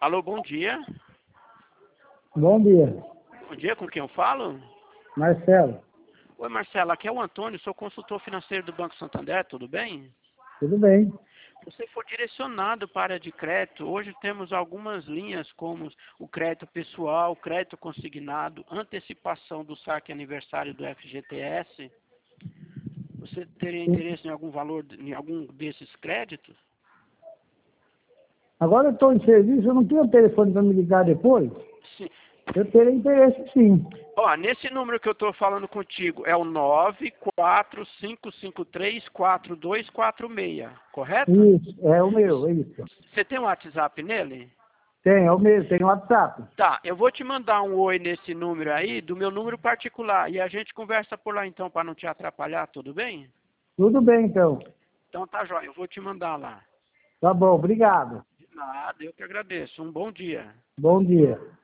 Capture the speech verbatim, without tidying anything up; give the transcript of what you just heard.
Alô, bom dia. Bom dia, Bom dia, com quem eu falo? Marcelo. Oi, Marcelo, aqui é o Antônio, sou consultor financeiro do Banco Santander, tudo bem? Tudo bem? Você foi direcionado para a área de crédito. Hoje temos algumas linhas como o crédito pessoal, crédito consignado, antecipação do saque aniversário do F G T S. Você teria Sim. interesse em algum valor, em algum desses créditos? Agora eu estou em serviço, eu não tenho telefone para me ligar depois? Sim. Eu teria interesse sim. Ó, nesse número que eu estou falando contigo é o nove quatro cinco cinco três quatro dois quatro seis, correto? Isso, é o meu, é isso. Você tem um WhatsApp nele? Tem, é o meu, tem WhatsApp. Tá, eu vou te mandar um oi nesse número aí, do meu número particular, e a gente conversa por lá então, para não te atrapalhar, tudo bem? Tudo bem então. Então tá jóia, eu vou te mandar lá. Tá bom, obrigado. De nada, eu que agradeço. Um bom dia. Bom dia.